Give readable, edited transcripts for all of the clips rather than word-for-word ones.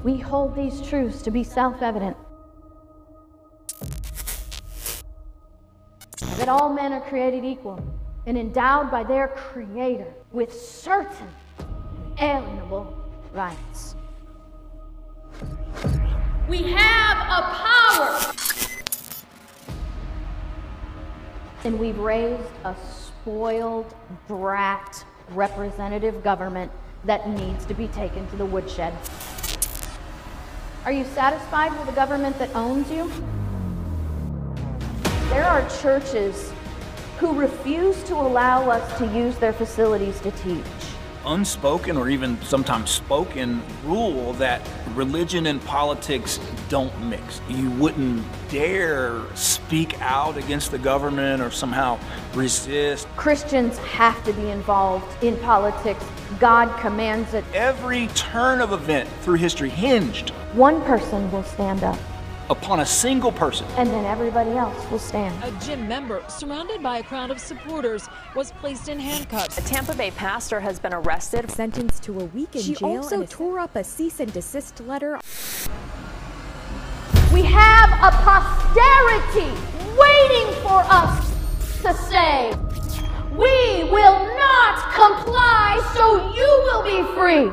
We hold these truths to be self-evident, that all men are created equal and endowed by their Creator with certain inalienable rights. We have a power. And we've raised a spoiled brat representative government that needs to be taken to the woodshed. Are you satisfied with a government that owns you? There are churches who refuse to allow us to use their facilities to teach. Unspoken or even sometimes spoken rule that religion and politics don't mix. You wouldn't dare speak out against the government or somehow resist. Christians have to be involved in politics. God commands it. Every turn of event through history hinged One person will stand up, upon a single person. and then everybody else will stand. A gym member, surrounded by a crowd of supporters, was placed in handcuffs. A Tampa Bay pastor has been arrested. Sentenced to a week in She jail. also and tore up a cease and desist letter. We have a posterity waiting for us to say, we will not comply, so you will be free.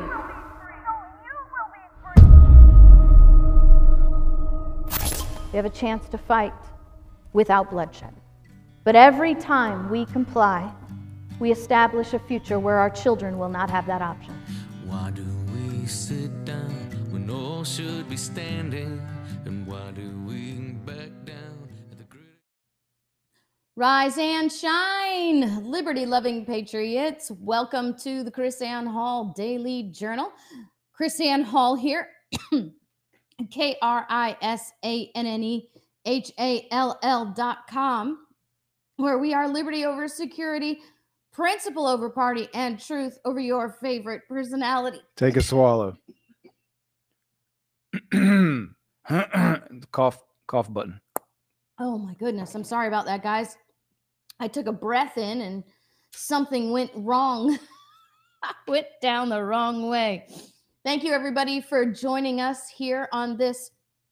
We have a chance to fight without bloodshed. But every time we comply, we establish a future where our children will not have that option. Why do we sit down when all should be standing? And why do we back down at the great... Rise and shine, liberty-loving patriots. Welcome to the KrisAnne Hall Daily Journal. KrisAnne Hall here, KrisAnnehall.com, where we are liberty over security, principle over party, and truth over your favorite personality. Take a swallow. Cough button. Oh my goodness, I'm sorry about that, guys. I took a breath in and something went wrong. I went down the wrong way. Thank you, everybody, for joining us here on this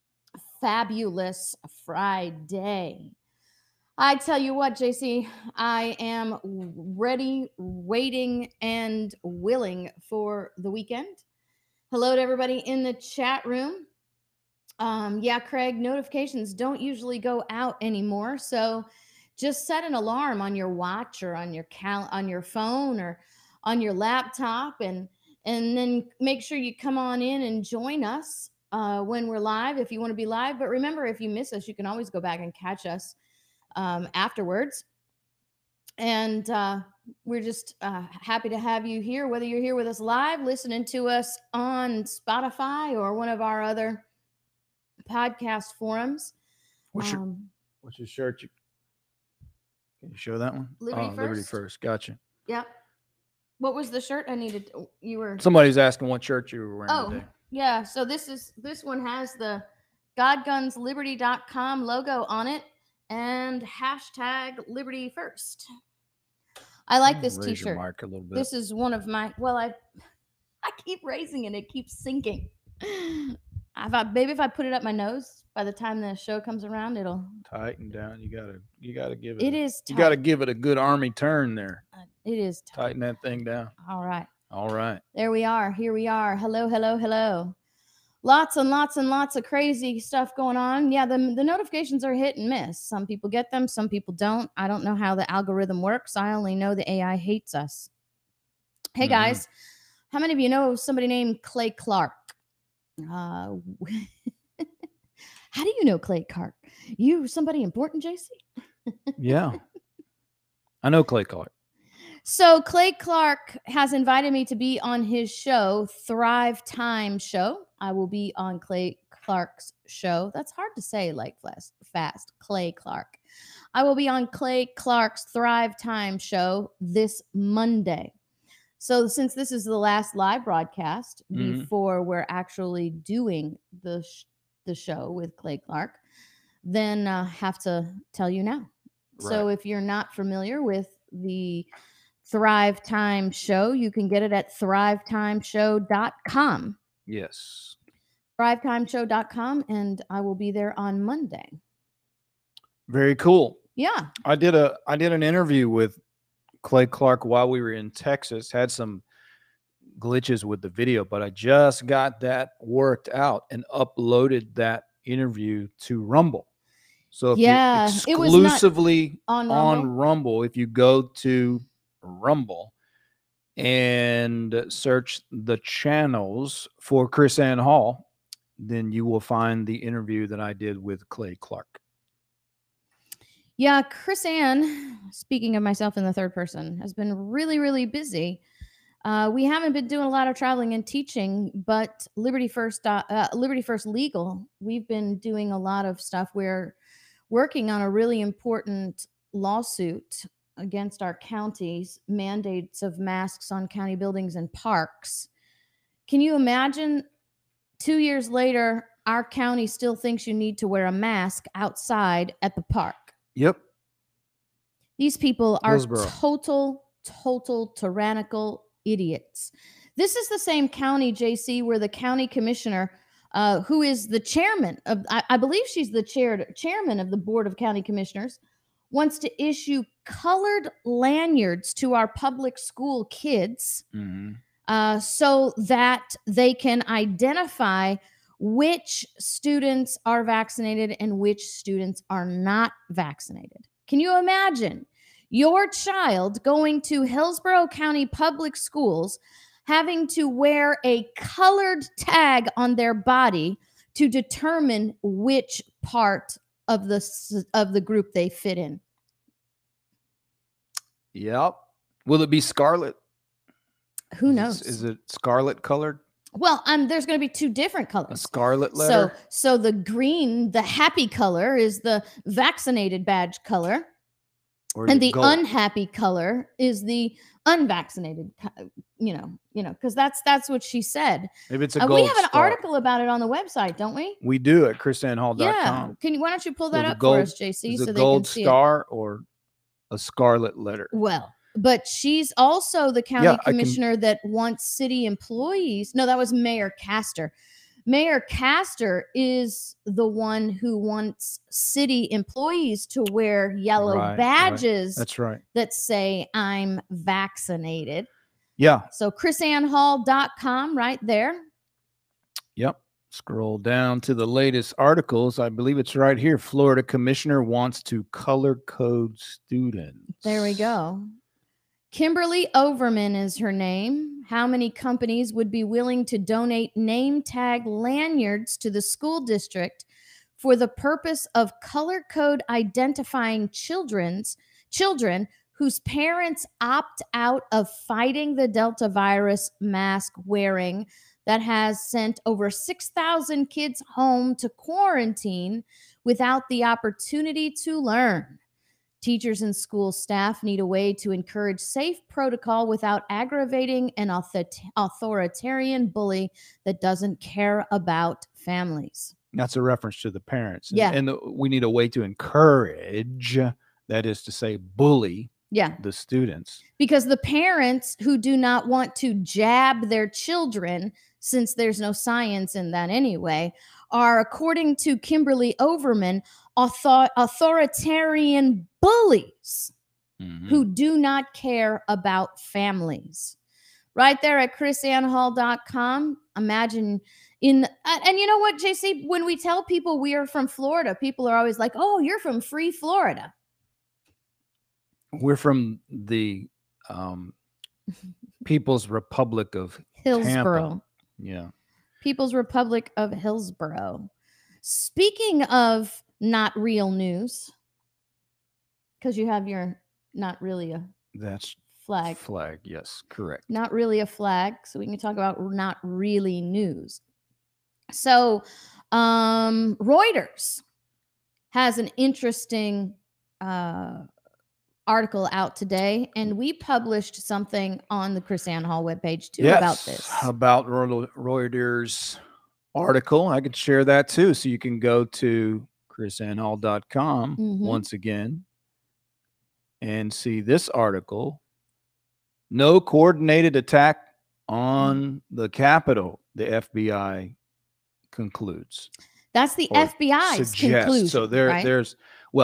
fabulous Friday. I tell you what, JC, I am ready, waiting, and willing for the weekend. Hello to everybody in the chat room. Yeah, Craig, notifications don't usually go out anymore, so just set an alarm on your watch or on your on your phone or on your laptop, and then make sure you come on in and join us when we're live if you want to be live. But remember, if you miss us, you can always go back and catch us afterwards. And we're just happy to have you here, whether you're here with us live, listening to us on Spotify or one of our other podcast forums. What's your shirt? Can you show that one? Liberty First. Gotcha. Yep. What was the shirt I needed? You were Somebody's asking what shirt you were wearing today. Yeah. So this one has the GodGunsLiberty.com logo on it and hashtag Liberty First. I like this Raise your t-shirt. mic a little bit. This is one of my, well, I keep raising it. It keeps sinking. Maybe if I put it up my nose, by the time the show comes around, it'll tighten down. You gotta give it. It is. You gotta give it a good army turn there. It is. Tighten that thing down. All right. All right. There we are. Here we are. Hello, hello, hello. Lots and lots and lots of crazy stuff going on. Yeah, the notifications are hit and miss. Some people get them, some people don't. I don't know how the algorithm works. I only know the AI hates us. Hey, guys, how many of you know somebody named Clay Clark? How do you know Clay Clark? You somebody important, JC? Yeah. I know Clay Clark. So Clay Clark has invited me to be on his show, Thrive Time Show. I will be on Clay Clark's show. That's hard to say like fast. Clay Clark. I will be on Clay Clark's Thrive Time Show this Monday. So since this is the last live broadcast before we're actually doing the show with Clay Clark, then I have to tell you now. Right. So if you're not familiar with the Thrive Time Show, you can get it at thrivetimeshow.com. Yes. thrivetimeshow.com, and I will be there on Monday. Very cool. Yeah. I did an interview with Clay Clark while we were in Texas. Had some glitches with the video, but I just got that worked out and uploaded that interview to Rumble. So if Yeah, you're it was not exclusively on on Rumble? Rumble, if you go to Rumble and search the channels for Chris Ann Hall, then you will find the interview that I did with Clay Clark. Yeah, Chris Ann, speaking of myself in the third person, has been really, really busy. We haven't been doing a lot of traveling and teaching, but Liberty First Legal, we've been doing a lot of stuff. We're working on a really important lawsuit against our county's mandates of masks on county buildings and parks. Can you imagine 2 years later, our county still thinks you need to wear a mask outside at the park? Yep. These people are Hillsborough. total tyrannical idiots. This is the same county, JC, where the county commissioner, who is the chairman of, I believe she's the chairman of the Board of County Commissioners, wants to issue colored lanyards to our public school kids so that they can identify which students are vaccinated and which students are not vaccinated. Can you imagine your child going to Hillsborough County Public Schools having to wear a colored tag on their body to determine which part of the group they fit in? Yep. Will it be scarlet? Who knows? Is it scarlet colored? Well, there's going to be two different colors. A scarlet letter? So the green, the happy color, is the vaccinated badge color. Or And the gold? unhappy color is the unvaccinated, because that's what she said. Maybe it's a gold we have an star. article about it on the website, don't we? We do at chrisannhall.com. Yeah. Why don't you pull that Is a up gold- for us, JC, Is so a they can gold see it? star or a scarlet letter? Well, but she's also the county Yeah, I can- commissioner that wants city employees. No, that was Mayor Castor. Mayor Castor is the one who wants city employees to wear yellow Right, right. badges That's right. that say I'm vaccinated. Yeah. So chrisannhall.com right there. Yep. Scroll down to the latest articles. I believe it's right here. Florida commissioner wants to color code students. There we go. Kimberly Overman is her name. How many companies would be willing to donate name tag lanyards to the school district for the purpose of color code identifying children whose parents opt out of fighting the Delta virus mask wearing that has sent over 6,000 kids home to quarantine without the opportunity to learn? Teachers and school staff need a way to encourage safe protocol without aggravating an authoritarian bully that doesn't care about families. That's a reference to the parents. Yeah. And we need a way to encourage, that is to say, bully Yeah. the students. Because the parents who do not want to jab their children, since there's no science in that anyway, are, according to Kimberly Overman, authoritarian bullies who do not care about families. Right there at chrisannhall.com. Imagine and you know what, JC, when we tell people we are from Florida, people are always like, oh, you're from free Florida. We're from the People's Republic of Hillsborough. Tampa. Yeah. People's Republic of Hillsborough. Speaking of not real news, because you have your not really a That's flag. flag. Yes, correct. Not really a flag. So we can talk about not really news. So Reuters has an interesting article out today, and we published something on the Chris Ann Hall webpage too about this. About Reuters article. I could share that too. So you can go to chrisannhall.com once again and see this article. No coordinated attack on the Capitol, the FBI concludes. That's the or FBI's suggests. conclusion. So right? there's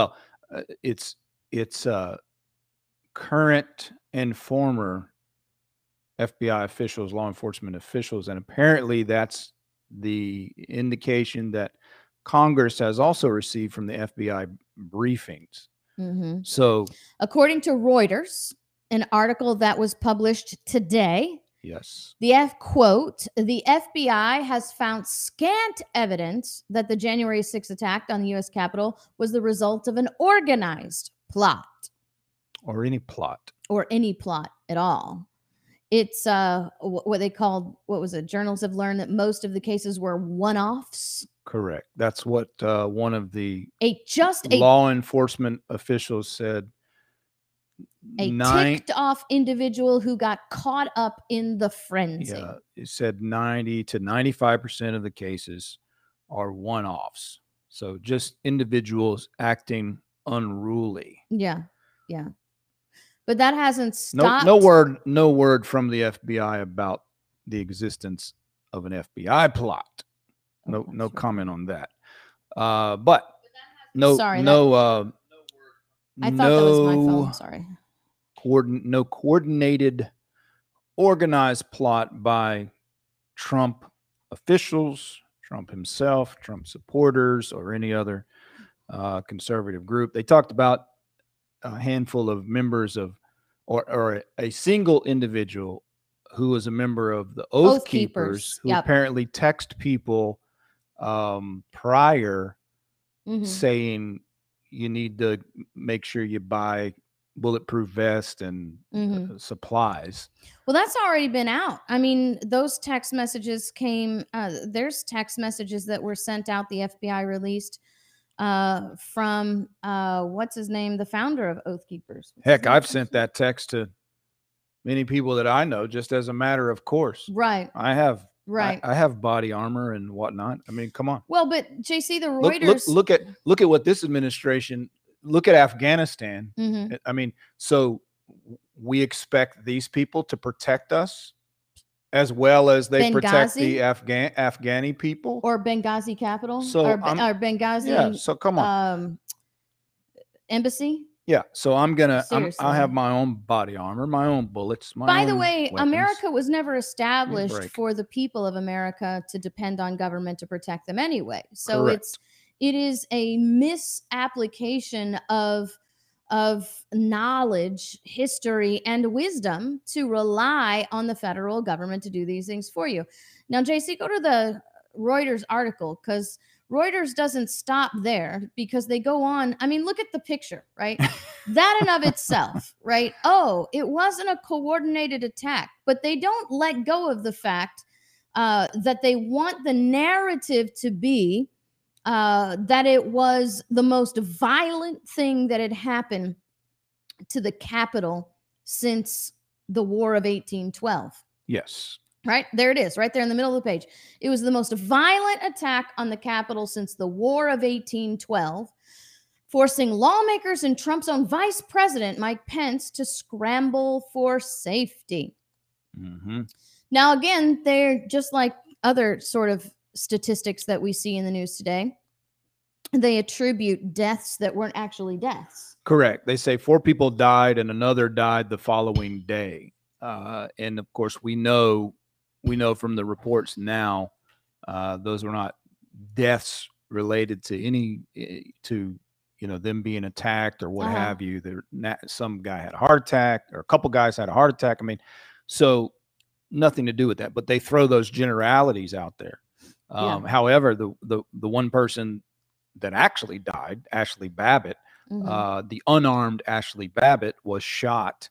it's current and former FBI officials, law enforcement officials, and apparently that's the indication that Congress has also received from the FBI briefings. Mhm. So According to Reuters, an article that was published today, yes, quote, the FBI has found scant evidence that the January 6th attack on the U.S. Capitol was the result of an organized plot or any plot. or any plot at all. It's what they called, what was it? Journals have learned that most of the cases were one-offs. Correct. That's what one of the Just law enforcement officials said. a ticked off individual who got caught up in the frenzy. Yeah, it said 90 to 95% of the cases are one-offs. So just individuals acting unruly. Yeah. Yeah. But that hasn't No, stopped. no word from the FBI about the existence of an FBI plot. No, Oh, no that's right. comment on that. But no, Sorry, I thought that was my phone. Sorry. No coordinated, organized plot by Trump officials, Trump himself, Trump supporters, or any other conservative group. They talked about a handful of members of, or a single individual who was a member of the Oath Keepers, who Yep. apparently text people prior Mhm. saying you need to make sure you buy bulletproof vest and Mhm. supplies. Well, that's already been out. I mean, those text messages came, there's text messages that were sent out, the FBI released from, what's his name? The founder of Oath Keepers. What's his Heck, name? I've sent that text to many people that I know just as a matter of course. Right. I have Right. I have body armor and whatnot. I mean, come on. Well, but JC, the Look, Reuters. look at what this administration, look at Afghanistan. Mhm. I mean, so we expect these people to protect us as well as they protect the Afghani people. Or Benghazi capital. So or Benghazi yeah, so come on. embassy. Yeah, so I'll have Seriously. my own body armor, my own bullets, my By the own way, weapons. America was never established break. for the people of America to depend on government to protect them anyway. So Correct. it is a misapplication of knowledge, history, and wisdom to rely on the federal government to do these things for you. Now, JC, go to the Reuters article, because Reuters doesn't stop there, because they go on. I mean, look at the picture, right? That in of itself, right? Oh, it wasn't a coordinated attack, but they don't let go of the fact that they want the narrative to be that it was the most violent thing that had happened to the Capitol since the War of 1812. Yes. Right? There it is, right there in the middle of the page. It was the most violent attack on the Capitol since the War of 1812, forcing lawmakers and Trump's own Vice President, Mike Pence, to scramble for safety. Mm-hmm. Now, again, they're just like other sort of statistics that we see in the news today. They attribute deaths that weren't actually deaths. Correct. They say 4 people died and another died the following day. And of course, we know from the reports now, those were not deaths related to them being attacked or what have you. Some guy had a heart attack, or a couple guys had a heart attack. I mean, so nothing to do with that, but they throw those generalities out there. However, the one person that actually died, Ashley Babbitt, the unarmed Ashley Babbitt, was shot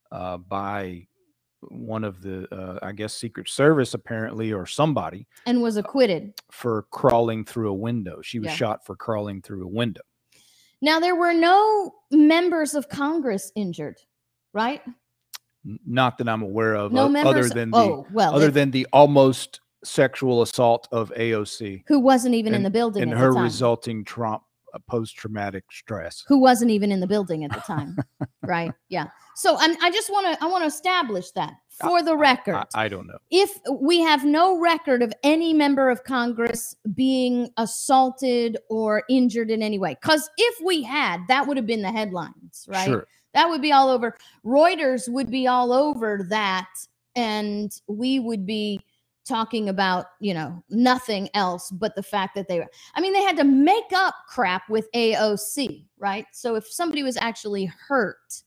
by one of the, I guess, Secret Service apparently, or somebody, and was acquitted for crawling through a window. She was shot for crawling through a window. Now, there were no members of Congress injured, right? Not that I'm aware of. No members. Other than the almost sexual assault of AOC, who wasn't even in the building and at her the time. resulting Trump a post-traumatic stress. who wasn't even in the building at the time. Right. Yeah. So I want to establish that for the record. I don't know. If we have no record of any member of Congress being assaulted or injured in any way, because if we had, that would have been the headlines, right? Sure. That would be all over. Reuters would be all over that, and we would be talking about, nothing else but the fact that they had to make up crap with AOC, right? So if somebody was actually hurt,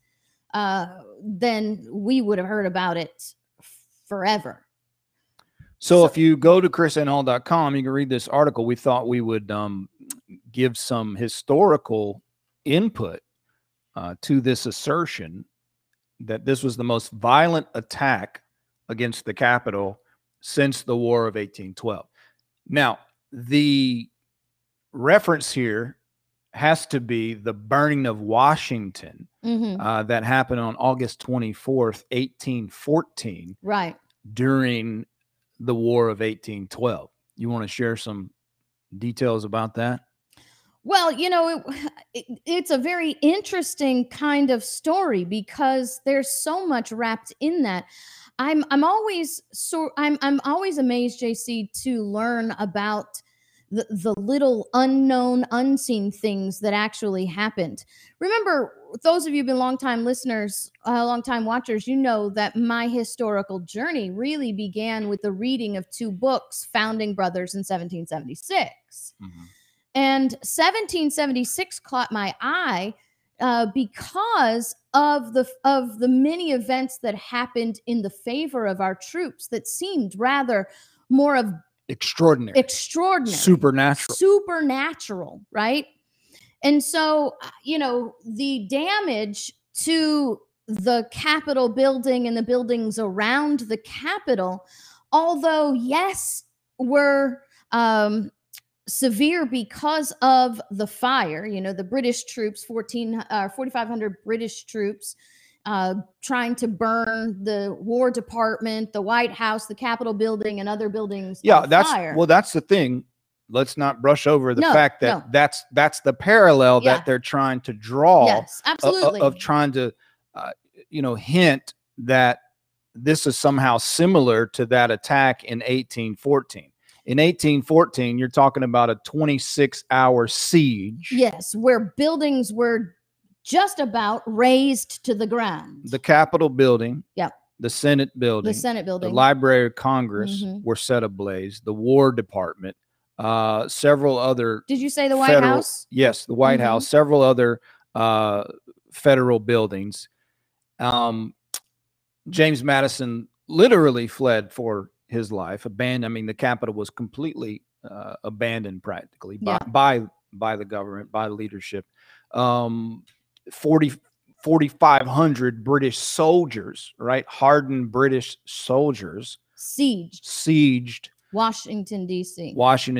then we would have heard about it forever. So if you go to chrisnhall.com, you can read this article. We thought we would give some historical input to this assertion that this was the most violent attack against the Capitol since the War of 1812. Now, the reference here has to be the burning of Washington that happened on August 24th, 1814, right, during the War of 1812. You want to share some details about that? Well, it's a very interesting kind of story because there's so much wrapped in that. I'm always amazed, JC, to learn about the little unknown, unseen things that actually happened. Remember, those of you who've been longtime listeners, longtime watchers, you know that my historical journey really began with the reading of two books, Founding Brothers in 1776. And 1776 caught my eye because of the many events that happened in the favor of our troops that seemed rather more of extraordinary, supernatural, right? And so, the damage to the Capitol building and the buildings around the Capitol, although yes, were severe because of the fire. The British troops, 4,500 British troops, trying to burn the War Department, the White House, the Capitol building, and other buildings. Yeah, on that's fire. well, that's the thing. Let's not brush over the No, fact that no. that's the parallel Yeah. that they're trying to draw. Yes, absolutely. Of trying to, hint that this is somehow similar to that attack in 1814. In 1814, you're talking about a 26-hour siege. Yes, where buildings were just about razed to the ground. The Capitol building, Yep. the Senate building, building. the Library of Congress Mhm. were set ablaze, the War Department, several other. Did you say the White House? Yes, the White Mhm. House, several other federal buildings. James Madison literally fled for his life. The Capitol was completely abandoned practically by the government, by leadership. 4,500 British soldiers, right? Hardened British soldiers sieged Washington, D.C.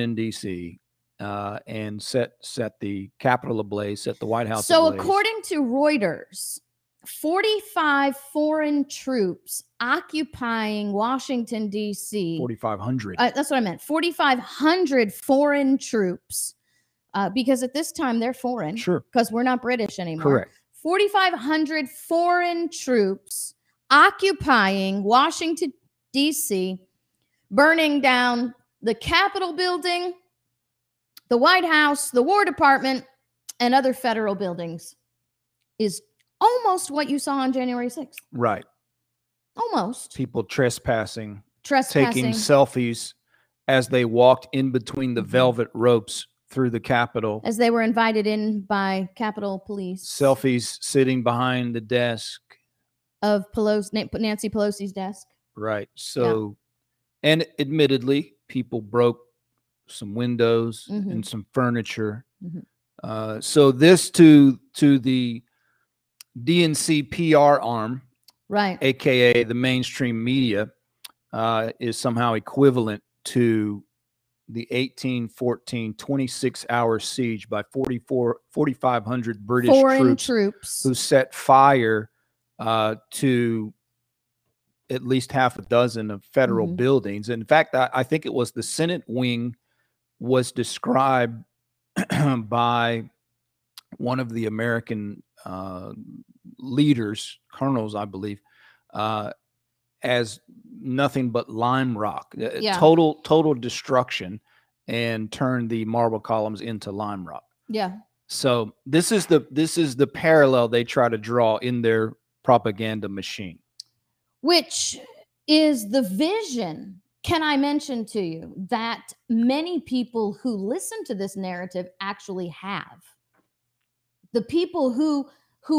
And set the Capitol ablaze, set the White House So ablaze. according to Reuters, 45 foreign troops occupying Washington, D.C. 4,500. That's what I meant. 4,500 foreign troops, because at this time they're foreign. Sure. Because we're not British anymore. Correct. 4,500 foreign troops occupying Washington, D.C., burning down the Capitol building, the White House, the War Department, and other federal buildings is almost what you saw on January 6th. Right. Almost. People trespassing, Trespassing. taking selfies as they walked in between the velvet ropes through the Capitol. As they were invited in by Capitol Police. Selfies sitting behind the desk. Of Nancy Pelosi's desk. Right. So, and admittedly, people broke some windows and some furniture. So this to the DNC PR arm, right, aka the mainstream media, is somehow equivalent to the 1814 26-hour siege by 4,500 British foreign troops who set fire to at least half a dozen of federal buildings. In fact, I think it was the Senate wing was described by one of the American leaders, colonels, I believe, as nothing but lime rock, Yeah. total destruction, and turned the marble columns into lime rock. Yeah. So this is the parallel they try to draw in their propaganda machine. Which is the vision, can I mention to you, that many people who listen to this narrative actually have. The people who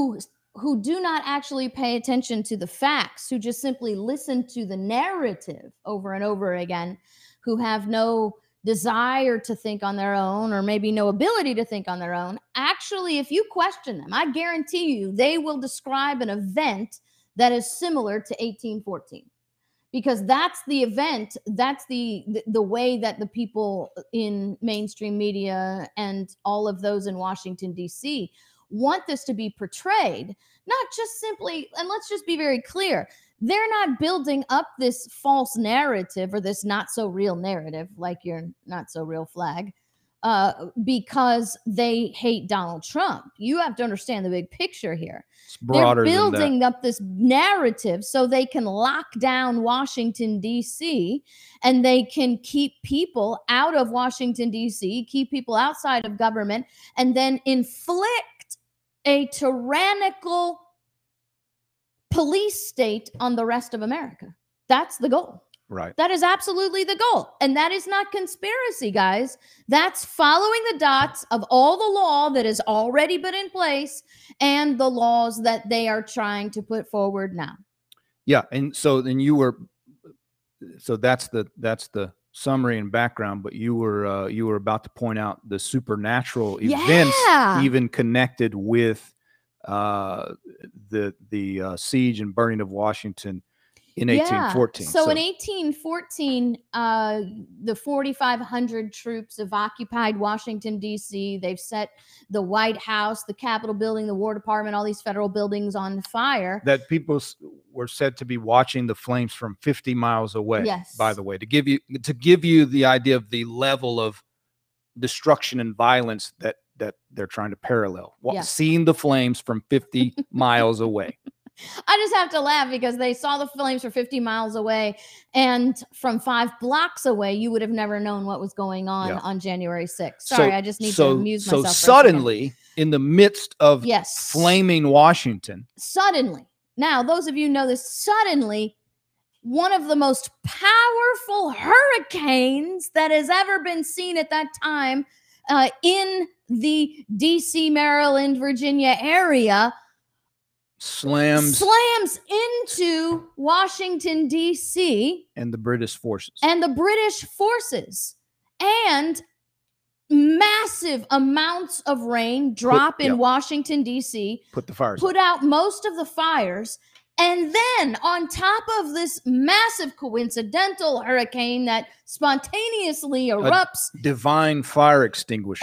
do not actually pay attention to the facts, who just simply listen to the narrative over and over again, who have no desire to think on their own, or maybe no ability to think on their own. Actually, if you question them, I guarantee you they will describe an event that is similar to 1814, because that's the event, that's the way that the people in mainstream media and all of those in Washington, D.C. want this to be portrayed. Not just simply, and let's just be very clear, they're not building up this false narrative or this not so real narrative, like your not so real flag, because they hate Donald Trump. You have to understand the big picture here. It's broader They're than that. building up this narrative so they can lock down Washington, D.C., and they can keep people out of Washington, D.C., keep people outside of government, and then inflict a tyrannical police state on the rest of America. That's the goal. Right. That is absolutely the goal. And that is not conspiracy, guys. That's following the dots of all the law that has already been in place and the laws that they are trying to put forward now. Yeah. And so then that's the summary and background, but you were about to point out the supernatural events even connected with the siege and burning of Washington in 1814. So in 1814, the 4,500 troops have occupied Washington, D.C. They've set the White House, the Capitol building, the War Department, all these federal buildings on fire. That people were said to be watching the flames from 50 miles away. Yes. By the way, to give you the idea of the level of destruction and violence that they're trying to parallel. Seeing the flames from 50 miles away. I just have to laugh because they saw the flames from 50 miles away, and from 5 blocks away, you would have never known what was going on January 6th. Sorry, I just need to amuse myself. So suddenly, in the midst of flaming Washington. Suddenly. Now, those of you know this, suddenly, one of the most powerful hurricanes that has ever been seen at that time in the D.C., Maryland, Virginia area slams into Washington, D.C. and the British forces. And massive amounts of rain drop in Washington, D.C. Put out most of the fires. And then on top of this massive coincidental hurricane that spontaneously erupts, a divine fire extinguisher,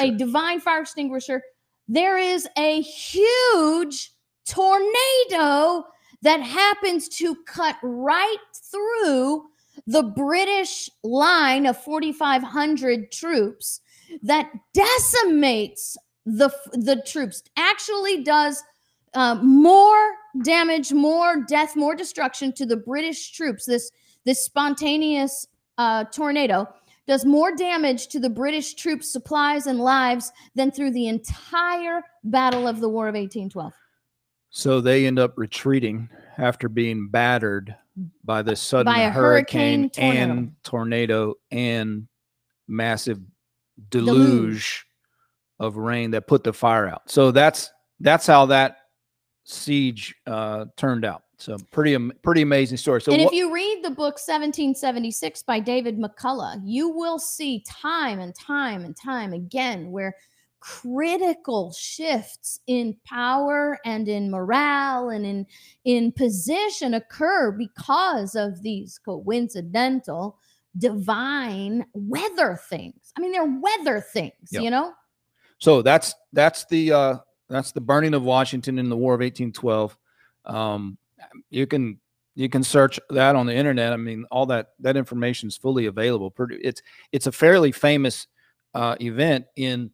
there is a huge tornado that happens to cut right through the British line of 4,500 troops that decimates the troops, actually does more damage, more death, more destruction to the British troops. This spontaneous tornado does more damage to the British troops' supplies and lives than through the entire Battle of the War of 1812. So they end up retreating after being battered by the sudden hurricane and tornado and massive deluge of rain that put the fire out. So that's how that siege turned out. So pretty amazing story. So if you read the book 1776 by David McCullough, you will see time and time and time again where critical shifts in power and in morale and in position occur because of these coincidental divine weather things. I mean, they're weather things, you know? So that's the burning of Washington in the War of 1812. You can search that on the internet. I mean, all that information is fully available. It's a fairly famous event in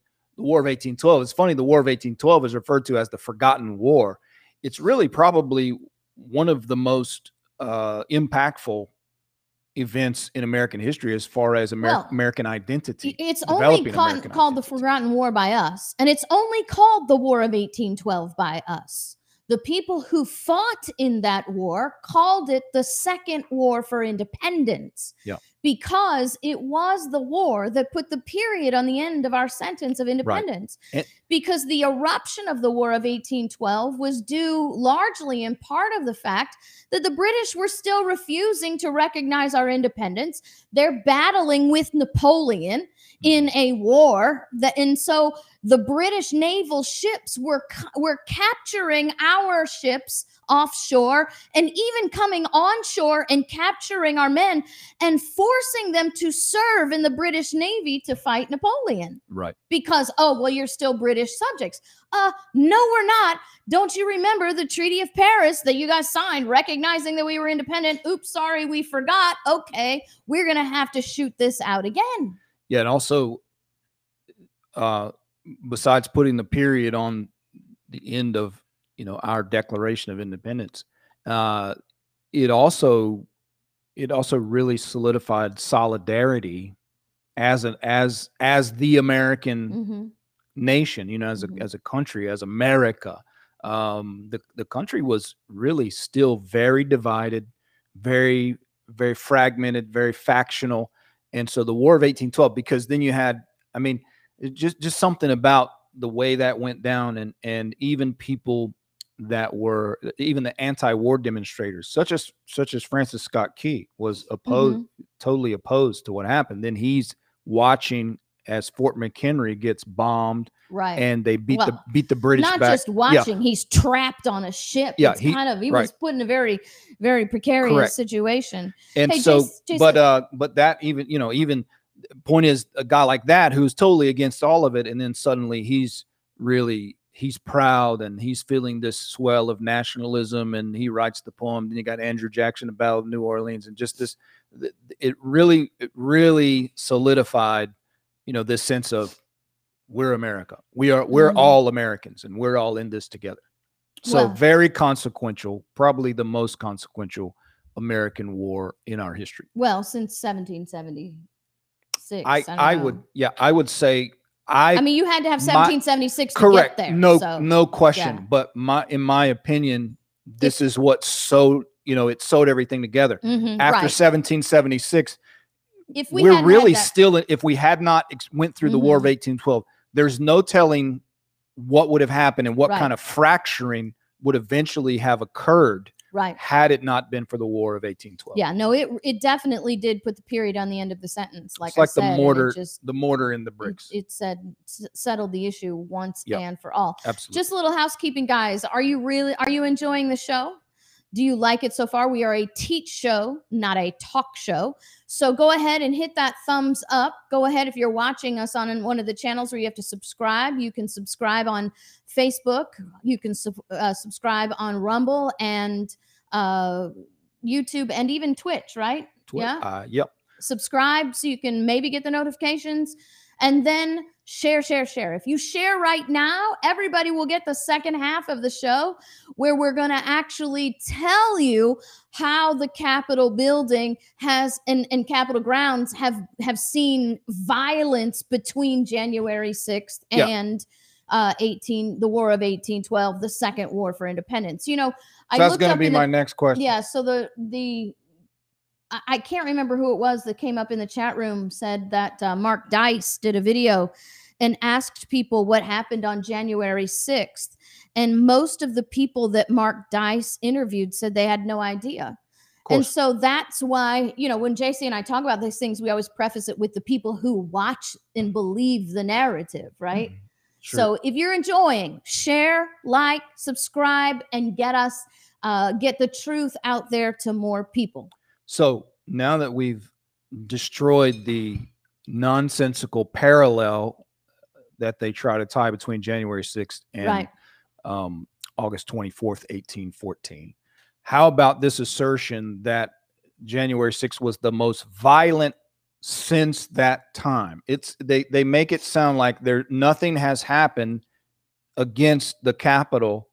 the War of 1812. It's funny, the War of 1812 is referred to as the Forgotten War. It's really probably one of the most impactful events in American history as far as American identity. It's only called the Forgotten War by us, and it's only called the War of 1812 by us. The people who fought in that war called it the Second War for Independence. Yeah. Because it was the war that put the period on the end of our sentence of independence. Right. Because the eruption of the War of 1812 was due largely in part of the fact that the British were still refusing to recognize our independence. They're battling with Napoleon in a war and so the British naval ships were capturing our ships offshore and even coming onshore and capturing our men and forcing them to serve in the British Navy to fight Napoleon. Right. Because, oh, well, you're still British subjects. No, we're not. Don't you remember the Treaty of Paris that you guys signed recognizing that we were independent? Oops, sorry, we forgot. Okay, we're going to have to shoot this out again. Yeah, and also, besides putting the period on the end of our Declaration of Independence, it also really solidified solidarity as the American nation, as a country, as America. The country was really still very divided, very, very fragmented, very factional. And so the War of 1812, because then you had, just something about the way that went down, and even people that were even the anti-war demonstrators, such as Francis Scott Key, was totally opposed to what happened. Then he's watching as Fort McHenry gets bombed, right? And they beat the British not back. Just watching, he's trapped on a ship. Yeah, he was put in a very, very precarious situation. And hey, so, Jason, but that even point is, a guy like that who's totally against all of it, and then suddenly he's proud and he's feeling this swell of nationalism, and he writes the poem. Then you got Andrew Jackson, The Battle of New Orleans, and just this, it really solidified, this sense of we're America. We're all Americans, and we're all in this together. So very consequential, probably the most consequential American war in our history. Well, since 1776. I would say you had to have 1776 to get there. No question. Yeah. But in my opinion, this is what sewed everything together. After 1776, if we had not went through the War of 1812, there's no telling what would have happened and what kind of fracturing would eventually have occurred. Right. Had it not been for the War of 1812. Yeah, no, it definitely did put the period on the end of the sentence. Like the mortar in the bricks. It said settled the issue once and for all. Absolutely. Just a little housekeeping, guys. Are you enjoying the show? Do you like it so far? We are a teach show, not a talk show. So go ahead and hit that thumbs up. Go ahead, if you're watching us on one of the channels where you have to subscribe, you can subscribe on Facebook. You can subscribe on Rumble and YouTube and even Twitch, right? Yeah. Yep. Subscribe so you can maybe get the notifications, and then share. If you share right now, everybody will get the second half of the show where we're going to actually tell you how the Capitol building has and Capitol grounds have seen violence between January 6th and the War of 1812, the Second War for Independence. That's going to be my next question. Yeah. So I can't remember who it was that came up in the chat room, said that Mark Dice did a video and asked people what happened on January 6th. And most of the people that Mark Dice interviewed said they had no idea. And so that's why, when JC and I talk about these things, we always preface it with the people who watch and believe the narrative, right? Mm-hmm. Sure. So if you're enjoying, share, like, subscribe, and get the truth out there to more people. So now that we've destroyed the nonsensical parallel that they try to tie between January 6th and August 24th, 1814, how about this assertion that January 6th was the most violent since that time. They make it sound like nothing has happened against the Capitol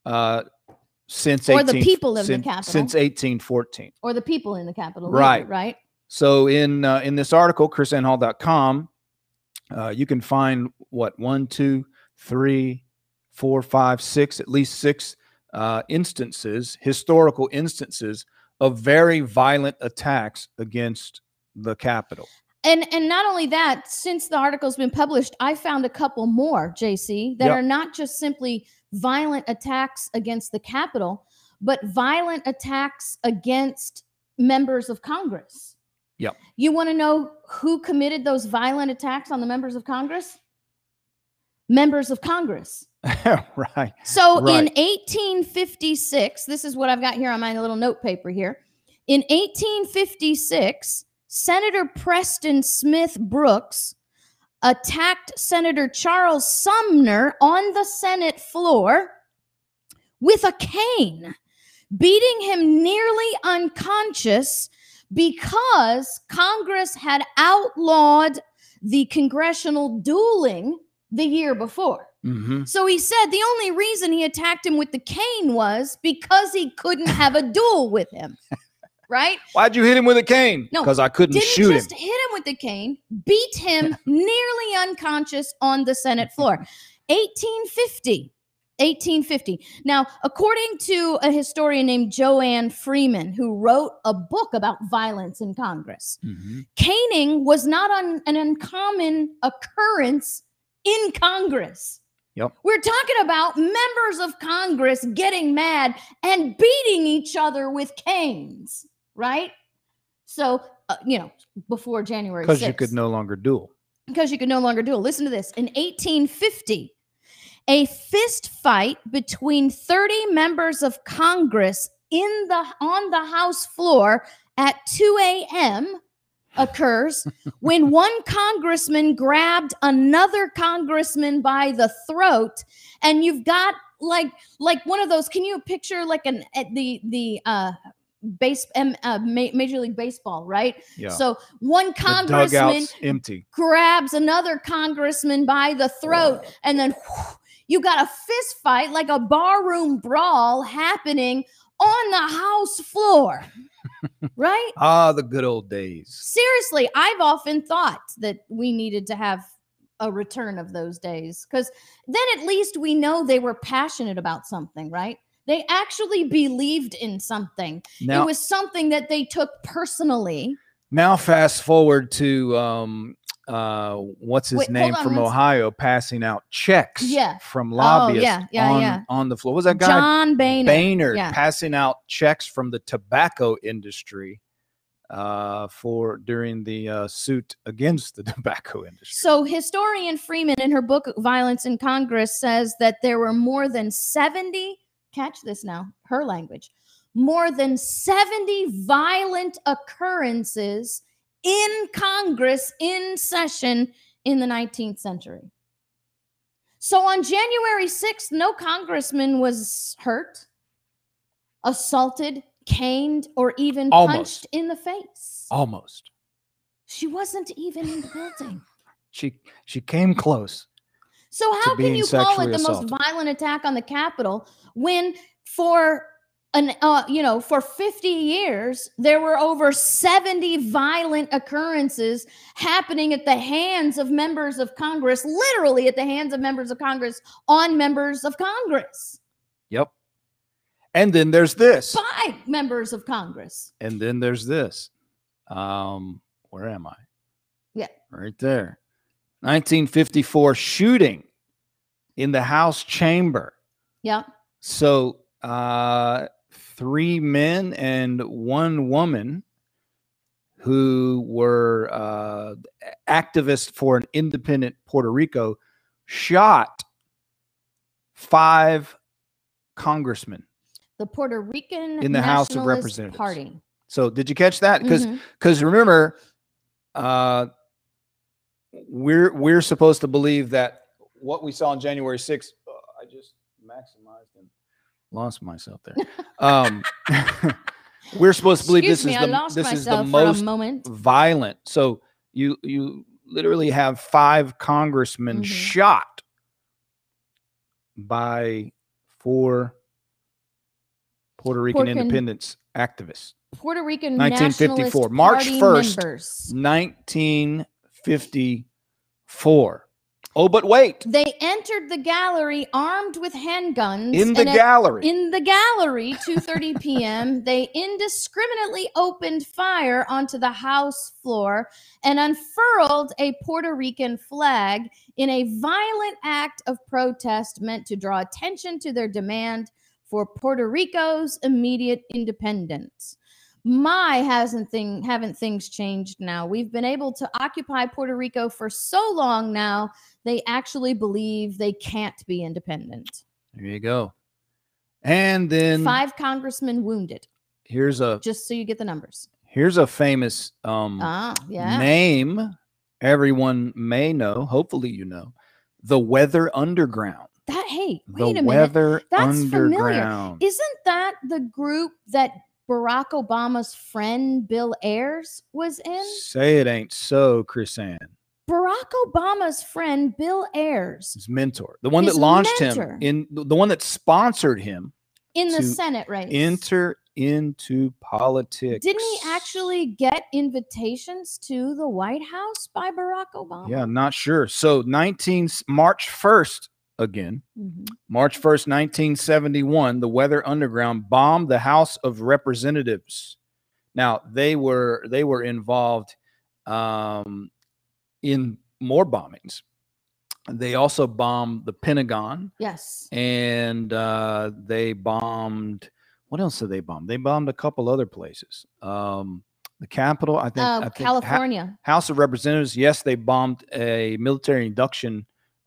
since Or the people of the Capitol. since 1814. Or the people in the Capitol. Right. Either, right. So in this article, chrisanhall.com, you can find 1, 2, 3, 4, 5, 6, at least 6 instances, historical instances of very violent attacks against the Capitol. And not only that, since the article's been published, I found a couple more, JC, that Yep. are not just simply violent attacks against the Capitol, but violent attacks against members of Congress. Yep. You want to know who committed those violent attacks on the members of Congress? Members of Congress. Right. So Right. in 1856, this is what I've got here on my little note paper here. In 1856, Senator Preston Smith Brooks attacked Senator Charles Sumner on the Senate floor with a cane, beating him nearly unconscious because Congress had outlawed the congressional dueling the year before. Mm-hmm. So he said the only reason he attacked him with the cane was because he couldn't have a duel with him. Right? Why'd you hit him with a cane? No, because I couldn't Didn't shoot just him. hit him with the cane, beat him nearly unconscious on the Senate floor. 1850. 1850. Now, according to a historian named Joanne Freeman, who wrote a book about violence in Congress, Mm-hmm. caning was not an uncommon occurrence in Congress. Yep. We're talking about members of Congress getting mad and beating each other with canes, right? So, before January 6th. Because you could no longer duel. Because you could no longer duel. Listen to this. In 1850, a fist fight between 30 members of Congress on the House floor at 2 a.m. occurs when one congressman grabbed another congressman by the throat, and you've got like one of those. Can you picture like Major League Baseball, right? Yeah. So one The congressman dugout's empty. grabs another congressman by the throat, and then you got a fist fight, like a barroom brawl happening on the House floor, right? Ah, the good old days. Seriously, I've often thought that we needed to have a return of those days, because then at least we know they were passionate about something, right? They actually believed in something. Now, It was something that they took personally. now fast forward to what's his Wait, name hold on from one Ohio passing out checks Yeah. from lobbyists yeah. on the floor. What was that guy? John Boehner. Boehner Yeah. passing out checks from the tobacco industry during the suit against the tobacco industry. So historian Freeman in her book Violence in Congress says that there were more than 70, catch this now, her language, more than 70 violent occurrences in Congress in session in the 19th century. So on January 6th, no congressman was hurt, assaulted, caned, or even Almost. punched in the face. Almost. She wasn't even in the building. She came close. So how can being you call sexually it the most assaulted. violent attack on the Capitol when for 50 years there were over 70 violent occurrences happening at the hands of members of Congress, literally at the hands of members of Congress on members of Congress, Yep. And then there's this. by members of Congress. And then there's this. Where am I? Yeah. Right there. 1954 shooting in the House chamber. Yeah. So 3 men and 1 woman who were activists for an independent Puerto Rico shot 5 congressmen The Puerto Rican in the House of Nationalist Representatives. Party. So did you catch that? Because Mhm. remember, we're supposed to believe that what we saw on January 6th. I just maximized and lost myself there. We're supposed to believe Excuse me, I this lost is the myself for a most moment. violent. So You literally have 5 congressmen shot by 4 Puerto Rican independence activists. Puerto Rican 1954, Nationalist March Party 1st, members. 1954. Oh, but wait. They entered the gallery armed with handguns. In the and gallery. In the gallery, 2:30 p.m., they indiscriminately opened fire onto the House floor and unfurled a Puerto Rican flag in a violent act of protest meant to draw attention to their demand for Puerto Rico's immediate independence. Haven't things changed now? We've been able to occupy Puerto Rico for so long now, they actually believe they can't be independent. There you go. And then 5 congressmen wounded. Just so you get the numbers. Here's a famous name everyone may know. Hopefully you know. The Weather Underground. Wait a minute. Weather That's Underground. familiar. Isn't that the group that Barack Obama's friend Bill Ayers was in? Say it ain't so, Chris Ann. Barack Obama's friend Bill Ayers, His mentor, the one that launched him, the one that sponsored him in the Senate race, enter into politics. Didn't he actually get invitations to the White House by Barack Obama? Yeah, I'm not sure. So March 1st, again, March 1st, 1971, the Weather Underground bombed the House of Representatives. Now, they were involved in more bombings. They also bombed the Pentagon. Yes. And they bombed, what else did they bomb? They bombed a couple other places. The Capitol, I think California. House of Representatives, yes, they bombed a military induction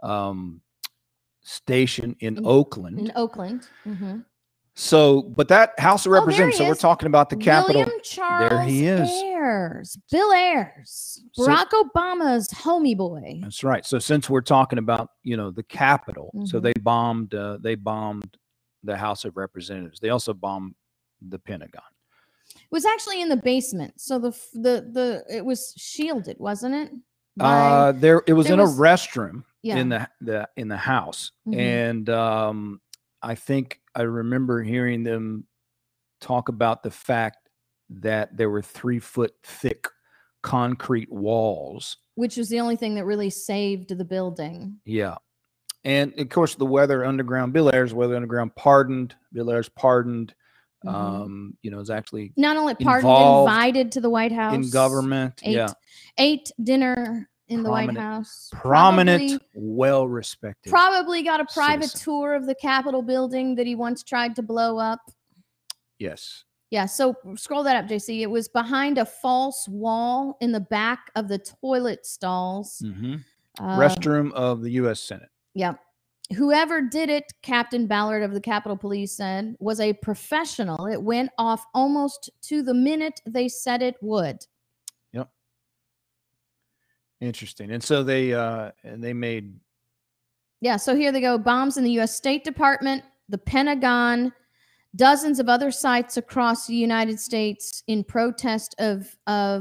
station in Oakland. In Oakland. So, but that House of Representatives, so we're talking about the Capitol. William Charles there he is. Ayers. Bill Ayers. Barack Obama's homie boy. That's right. So since we're talking about, the Capitol, so they bombed the House of Representatives. They also bombed the Pentagon. It was actually in the basement. So it was shielded, wasn't it? It was in a restroom in the house. And I think I remember hearing them talk about the fact that there were 3-foot thick concrete walls, which was the only thing that really saved the building. Yeah. And of course, the Weather Underground, Bill Ayers, Weather Underground pardoned. Bill Ayers pardoned. Is actually not only pardoned, invited to the White House in government. Ate dinner in the White House. Prominent, well-respected. Probably got a private tour of the Capitol building that he once tried to blow up. Yes. Yeah. So scroll that up, JC. It was behind a false wall in the back of the toilet stalls. Restroom of the U.S. Senate. Yeah. Whoever did it, Captain Ballard of the Capitol Police said, was a professional. It went off almost to the minute they said it would. Yep. Interesting. And so they made. Yeah. So here they go. Bombs in the U.S. State Department, the Pentagon, dozens of other sites across the United States in protest of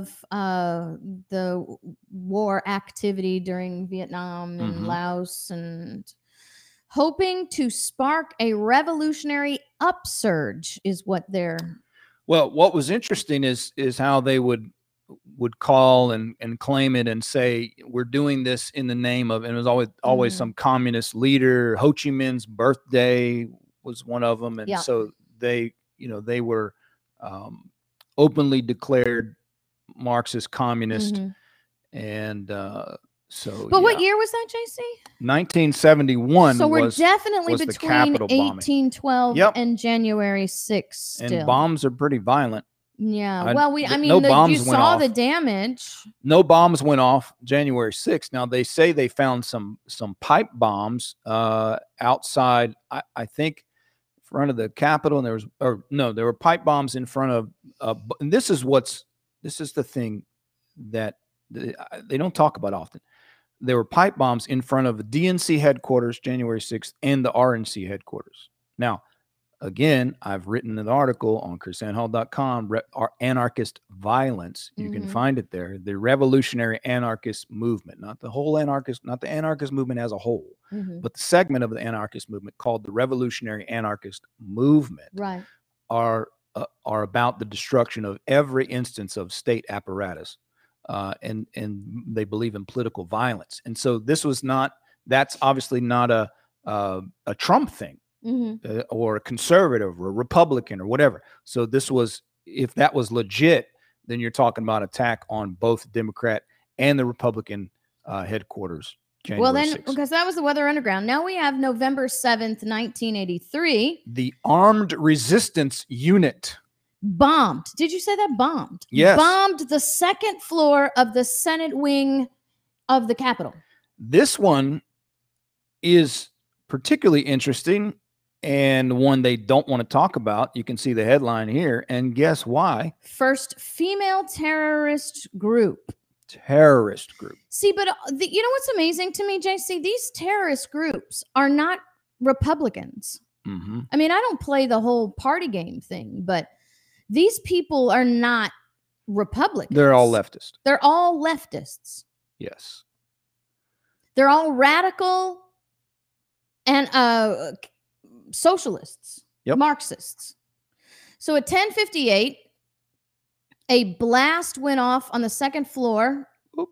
the war activity during Vietnam and Laos, and hoping to spark a revolutionary upsurge is what they're. Well, what was interesting is how they would call and claim it and say, we're doing this in the name of, and it was always some communist leader. Ho Chi Minh's birthday was one of them. And so they were openly declared Marxist communist. And But what year was that, JC? 1971. So we're definitely was between 1812 and January 6th still. And bombs are pretty violent. Yeah. You saw the damage. No bombs went off January 6th. Now they say they found some pipe bombs outside, I think, in front of the Capitol, and there were pipe bombs in front of and this is the thing that they don't talk about often. There were pipe bombs in front of the DNC headquarters January 6th and the RNC headquarters. Now, Again, I've written an article on chrisanhall.com, anarchist violence. You can find it there. The revolutionary anarchist movement, not the whole anarchist, not the anarchist movement as a whole, but the segment of the anarchist movement called the revolutionary anarchist movement, Right. are about the destruction of every instance of state apparatus, and they believe in political violence. And so this was not. That's obviously not a Trump thing. Or a conservative or a Republican or whatever. So this was, if that was legit, then you're talking about attack on both Democrat and the Republican headquarters. January Well, then, 6th. because that was the Weather Underground. Now we have November 7th, 1983. The Armed Resistance Unit Bombed. Did you say that? Bombed. Yes. Bombed the second floor of the Senate wing of the Capitol. This one is particularly interesting and one they don't want to talk about. You can see the headline here, and guess why? First female terrorist group. Terrorist group. See, but you know what's amazing to me, JC? These terrorist groups are not Republicans. I mean, I don't play the whole party game thing, but these people are not Republicans. They're all leftist. They're all leftists. Yes. They're all radical and socialists, Marxists. So at 10:58, a blast went off on the second floor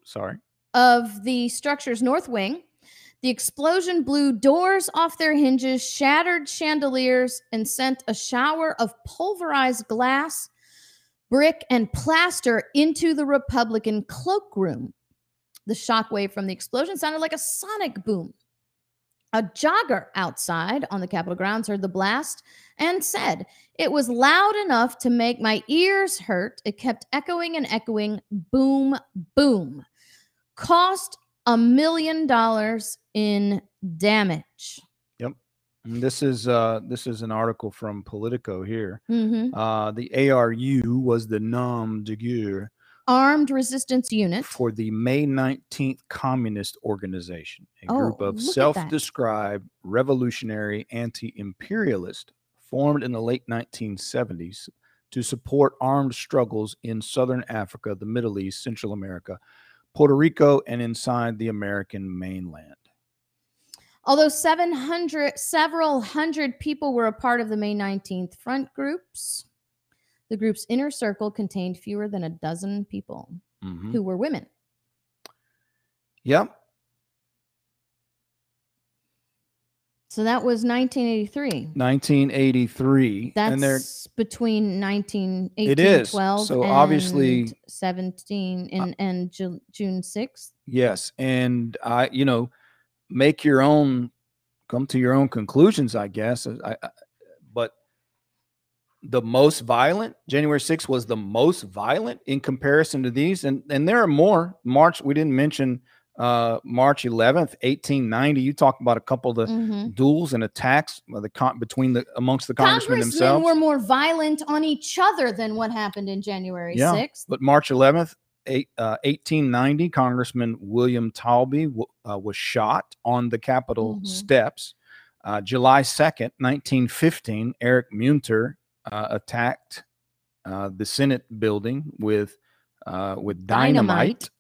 of the structure's north wing. The explosion blew doors off their hinges, shattered chandeliers, and sent a shower of pulverized glass, brick, and plaster into the Republican cloakroom. The shockwave from the explosion sounded like a sonic boom. A jogger outside on the Capitol grounds heard the blast and said, "It was loud enough to make my ears hurt. It kept echoing and echoing. Boom, boom. Cost $1 million in damage." Yep. And this is an article from Politico here. The ARU was the nom de guerre, Armed Resistance Unit, for the May 19th Communist Organization, a group of self-described revolutionary anti-imperialists formed in the late 1970s to support armed struggles in Southern Africa, the Middle East, Central America, Puerto Rico, and inside the American mainland. Although several hundred people were a part of the May 19th front groups, the group's inner circle contained fewer than a dozen people who were women. Yep. So that was 1983. 1983. That's between 1918, it is. 12 so and obviously 17 and June 6th. Yes. And make your own, come to your own conclusions, I guess. But the most violent, January 6th was the most violent in comparison to these. And there are more. March, we didn't mention March 11th, 1890. You talked about a couple of the duels and attacks amongst the congressmen themselves. Were more violent on each other than what happened in January 6th. But March 11th, 1890, Congressman William Talby was shot on the Capitol steps. July 2nd, 1915, Eric Munter attacked the Senate building with dynamite.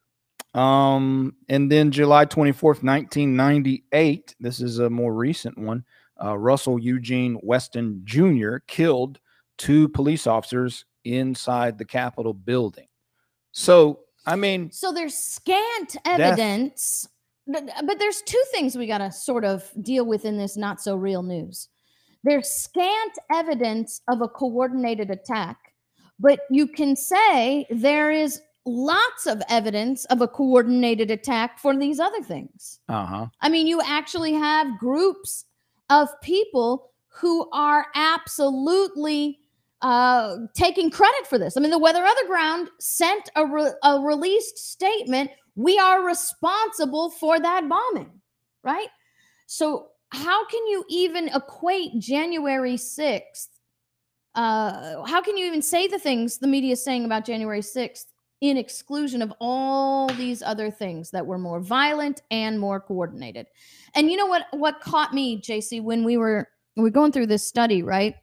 And then July 24th, 1998, this is a more recent one, Russell Eugene Weston Jr. killed 2 police officers inside the Capitol building. So, I mean... So there's scant evidence, but there's 2 things we got to sort of deal with in this not so real news. There's scant evidence of a coordinated attack, but you can say there is lots of evidence of a coordinated attack for these other things. I mean, you actually have groups of people who are absolutely taking credit for this. I mean, the Weather Underground sent a released statement. We are responsible for that bombing, right? So how can you even equate January 6th? How can you even say the things the media is saying about January 6th in exclusion of all these other things that were more violent and more coordinated? And you know what caught me, JC, when we were we're going through this study, right?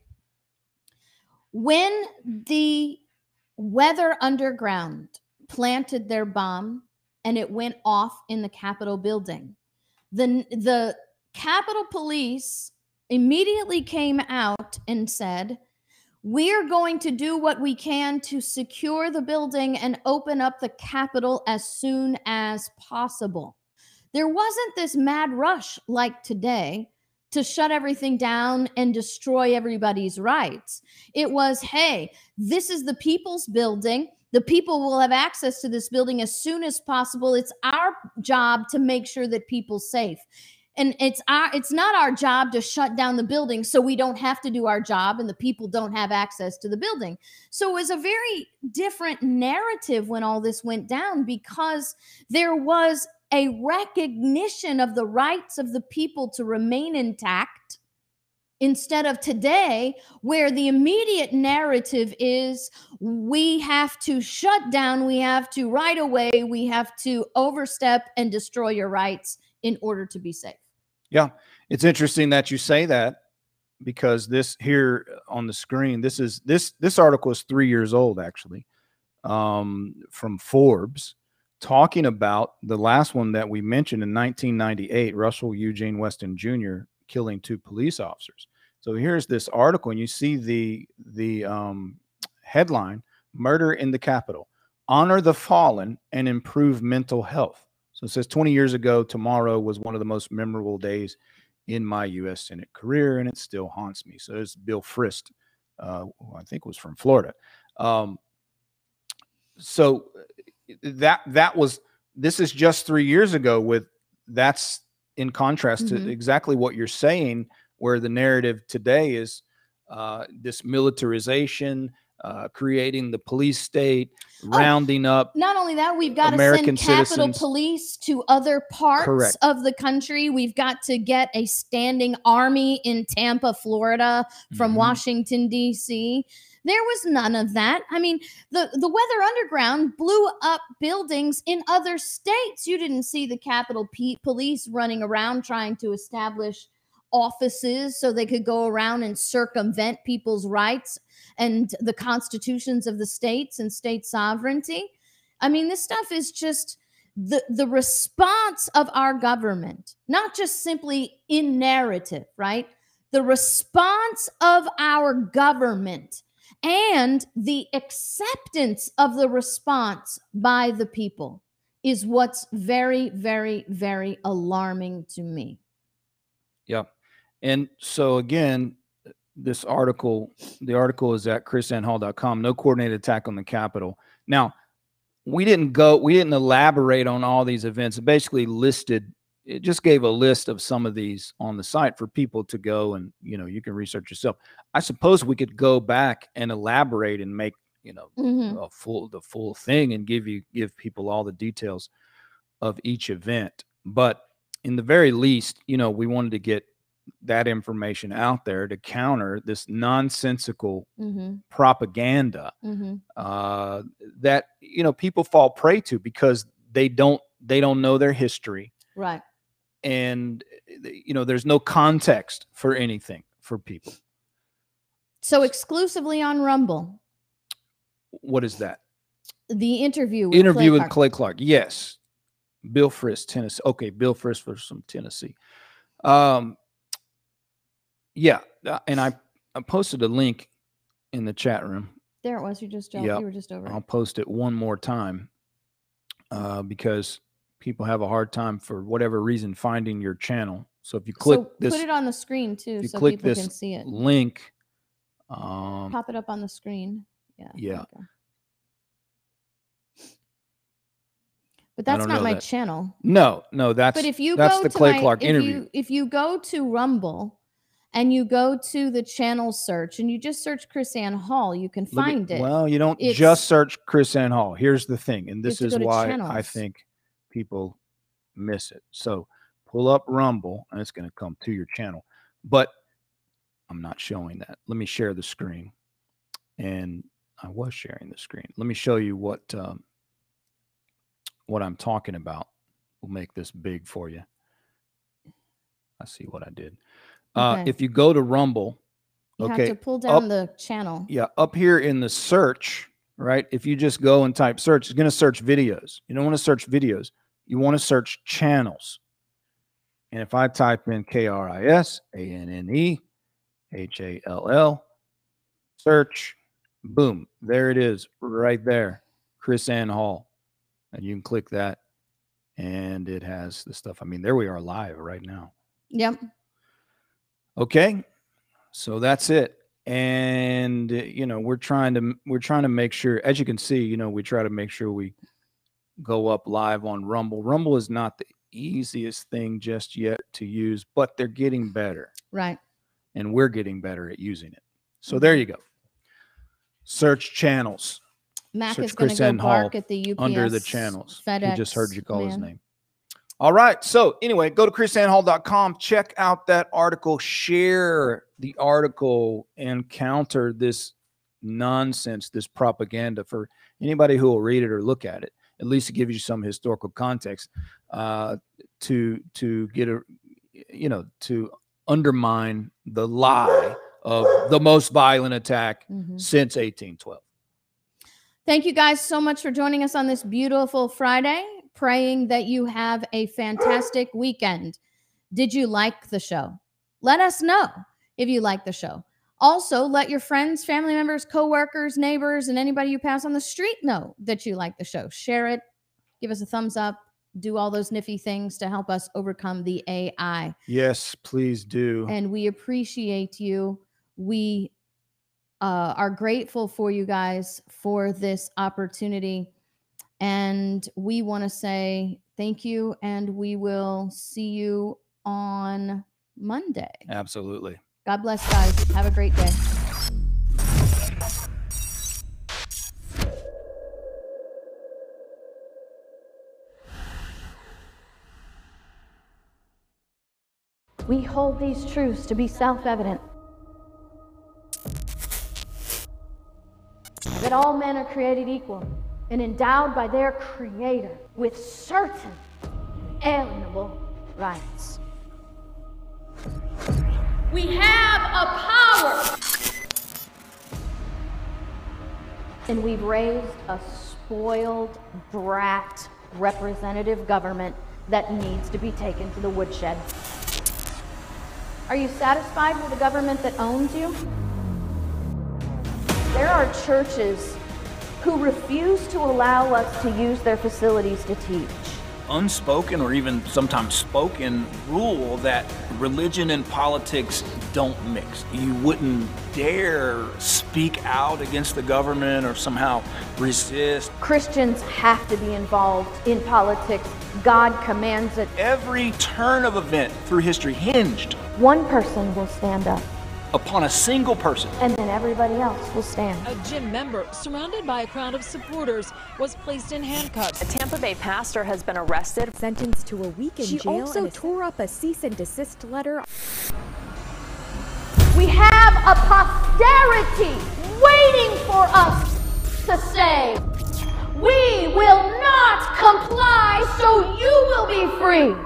When the Weather Underground planted their bomb and it went off in the Capitol building, the Capitol Police immediately came out and said, we're going to do what we can to secure the building and open up the Capitol as soon as possible. There wasn't this mad rush like today to shut everything down and destroy everybody's rights. It was, hey, this is the people's building. The people will have access to this building as soon as possible. It's our job to make sure that people's safe. And it's not our job to shut down the building so we don't have to do our job and the people don't have access to the building. So it was a very different narrative when all this went down, because there was a recognition of the rights of the people to remain intact, instead of today, where the immediate narrative is we have to shut down, we have to right away, we have to overstep and destroy your rights in order to be safe. Yeah, it's interesting that you say that, because this here on the screen, this article is 3 years old, actually, from Forbes, talking about the last one that we mentioned in 1998, Russell Eugene Weston Jr. killing 2 police officers. So here's this article, and you see the headline: "Murder in the Capitol: Honor the Fallen and Improve Mental Health." So it says 20 years ago, tomorrow was one of the most memorable days in my U.S. Senate career, and it still haunts me. So it's Bill Frist, I think was from Florida. So this is just 3 years ago. That's in contrast to exactly what you're saying, where the narrative today is this militarization, creating the police state, rounding up. Not only that, we've got American to send Capitol citizens. Police to other parts of the country. We've got to get a standing army in Tampa, Florida, from Washington, D.C. There was none of that. I mean, the Weather Underground blew up buildings in other states. You didn't see the Capitol Police running around trying to establish offices so they could go around and circumvent people's rights and the constitutions of the states and state sovereignty. I mean, this stuff is just the response of our government, not just simply in narrative, right? The response of our government and the acceptance of the response by the people is what's very, very, very alarming to me. Yep. And so again, the article is at chrisannhall.com. No coordinated attack on the Capitol. Now, we didn't elaborate on all these events. It basically it just gave a list of some of these on the site for people to go and, you can research yourself. I suppose we could go back and elaborate and make, the full thing and give people all the details of each event. But in the very least, we wanted to get that information out there to counter this nonsensical propaganda that people fall prey to because they don't know their history, right? And there's no context for anything for people. So exclusively on Rumble. What is that? The interview with Clay Clark. Yes. Bill Frist, Tennessee. Okay, Bill Frist from Tennessee. Yeah, and I posted a link in the chat room. There it was. You were just over. I'll post it one more time because people have a hard time, for whatever reason, finding your channel. So if you click this, put it on the screen too, so click people this can see it. Link. Pop it up on the screen. Yeah. Okay. But that's not my channel. No, that's. But if you that's the Clay Clark interview. If you go to Rumble and you go to the channel search and you just search KrisAnne Hall, you can find it. Well, you don't just search KrisAnne Hall. Here's the thing, and this is why I think people miss it. So pull up Rumble, and it's going to come to your channel. But I'm not showing that. Let me share the screen. And I was sharing the screen. Let me show you what I'm talking about. We'll make this big for you. I see what I did. Okay. If you go to Rumble, You okay, have to pull down the channel. yeah, up here in the search, right? If you just go and type search, it's going to search videos. You don't want to search videos. You want to search channels. And if I type in KRISANNEHALL, search, boom, there it is right there, KrisAnne Hall. And you can click that and it has the stuff. I mean, there we are live right now. Yep. Okay. So that's it. And you know, we're trying to make sure, as you can see, you know, we try to make sure we go up live on Rumble. Rumble is not the easiest thing just yet to use, but they're getting better. Right. And we're getting better at using it. So there you go. Search channels. Mac Search is going to go KrisAnne bark Hall at the UPS under the channels. FedEx He just heard you call his man. name. All right. So anyway, go to KrisAnneHall.com. Check out that article. Share the article and counter this nonsense, this propaganda for anybody who will read it or look at it. At least to give you some historical context to get a, you know, to undermine the lie of the most violent attack since 1812. Thank you guys so much for joining us on this beautiful Friday. Praying that you have a fantastic weekend. Did you like the show? Let us know if you like the show. Also, let your friends, family members, coworkers, neighbors, and anybody you pass on the street know that you like the show. Share it. Give us a thumbs up. Do all those nifty things to help us overcome the AI. Yes, please do. And we appreciate you. We are grateful for you guys for this opportunity. And we want to say thank you, and we will see you on Monday. Absolutely. God bless, guys. Have a great day. We hold these truths to be self-evident. That all men are created equal and endowed by their Creator with certain inalienable rights. We have a power! And we've raised a spoiled, brat representative government that needs to be taken to the woodshed. Are you satisfied with a government that owns you? There are churches who refuse to allow us to use their facilities to teach. Unspoken or even sometimes spoken rule that religion and politics don't mix. You wouldn't dare speak out against the government or somehow resist. Christians have to be involved in politics. God commands it. Every turn of event through history hinged One person will stand up, upon a single person. and then everybody else will stand. A gym member, surrounded by a crowd of supporters, was placed in handcuffs. A Tampa Bay pastor has been arrested. Sentenced to a week in She jail. also and tore up a cease and desist letter. We have a posterity waiting for us to say, we will not comply, so you will be free.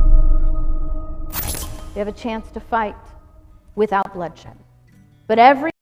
You have a chance to fight without bloodshed. But every